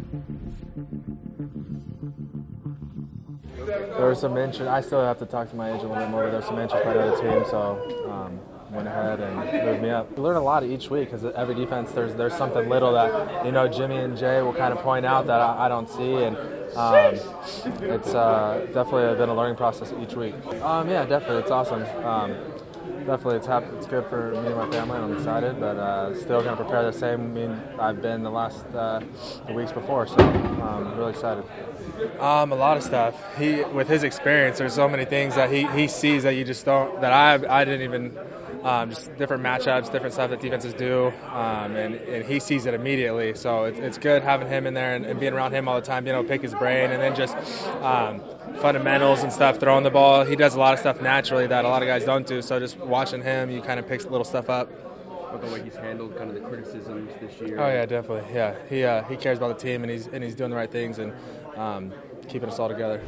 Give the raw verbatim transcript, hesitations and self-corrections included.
There was some interest. I still have to talk to my agent a little bit more, but there's some interest by the other team, so um, went ahead and moved me up. We learn a lot each week because every defense there's there's something little that you know Jimmy and Jay will kind of point out that I, I don't see, and um, it's uh, definitely been a learning process each week. Um, yeah, definitely, it's awesome. Um, Definitely, it's happy, it's good for me and my family, and I'm excited. But uh, still going to prepare the same. I mean, I've been the last uh, the weeks before, so I'm really excited. Um, a lot of stuff. He, with his experience, there's so many things that he, he sees that you just don't. That I I didn't even. Um, just different matchups, different stuff that defenses do, um, and, and he sees it immediately. So it's, it's good having him in there and, and being around him all the time, being able to pick his brain, and then just um, fundamentals and stuff, throwing the ball. He does a lot of stuff naturally that a lot of guys don't do. So just watching him, you kind of pick little stuff up. About the way he's handled kind of the criticisms this year. Oh yeah, definitely. Yeah, he uh, he cares about the team, and he's and he's doing the right things and um, keeping us all together.